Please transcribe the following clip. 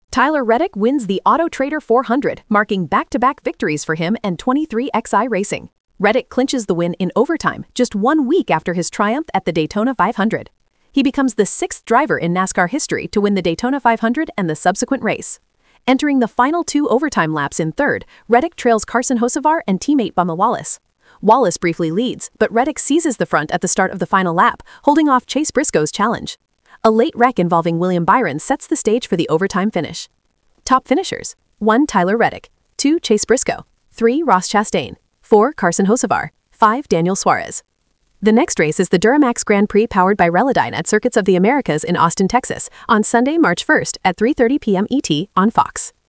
Tyler Reddick wins the Auto Trader 400, marking back-to-back victories for him and 23XI Racing. Reddick clinches the win in overtime just 1 week after his triumph at the Daytona 500. He becomes the 6th driver in NASCAR history to win the Daytona 500 and the subsequent race. Entering the final 2 overtime laps in third, Reddick trails Carson Hocevar and teammate Bubba Wallace. Wallace briefly leads, but Reddick seizes the front at the start of the final lap, holding off Chase Briscoe's challenge. A late wreck involving William Byron sets the stage for the overtime finish. Top finishers: 1. Tyler Reddick, 2. Chase Briscoe, 3. Ross Chastain, 4. Carson Hocevar, 5. Daniel Suarez. The next race is the Duramax Grand Prix powered by Relodyne at Circuits of the Americas in Austin, Texas, on Sunday, March 1st at 3:30 p.m. ET on Fox.